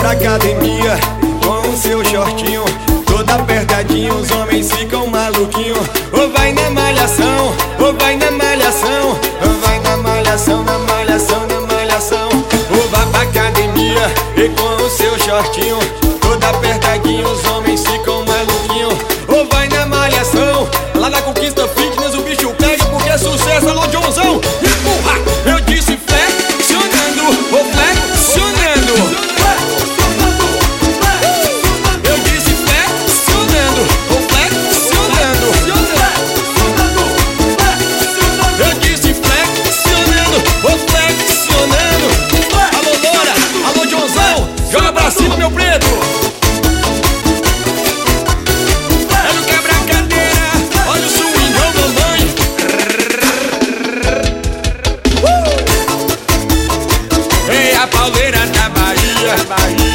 pra academia com o seu shortinho todo apertadinho, os homens ficam maluquinhos. Ou vai na malhação, ou vai na malhação, ou vai na malhação, na malhação, na malhação. Ou vai pra academia e com o seu shortinho todo apertadinho, os homens ficam maluquinhos. Ou vai na malhação, lá na Conquista Fitness o bicho pega porque é sucesso. Alô, Joãozão, empurra! Eu disse flexionando, ou flexionando. Eu disse flexionando, ou flexionando. Eu disse flexionando, ou flexionando. Alô, Loura, alô, Joãozão, joga pra cima, meu preto. A pauleira da Bahia.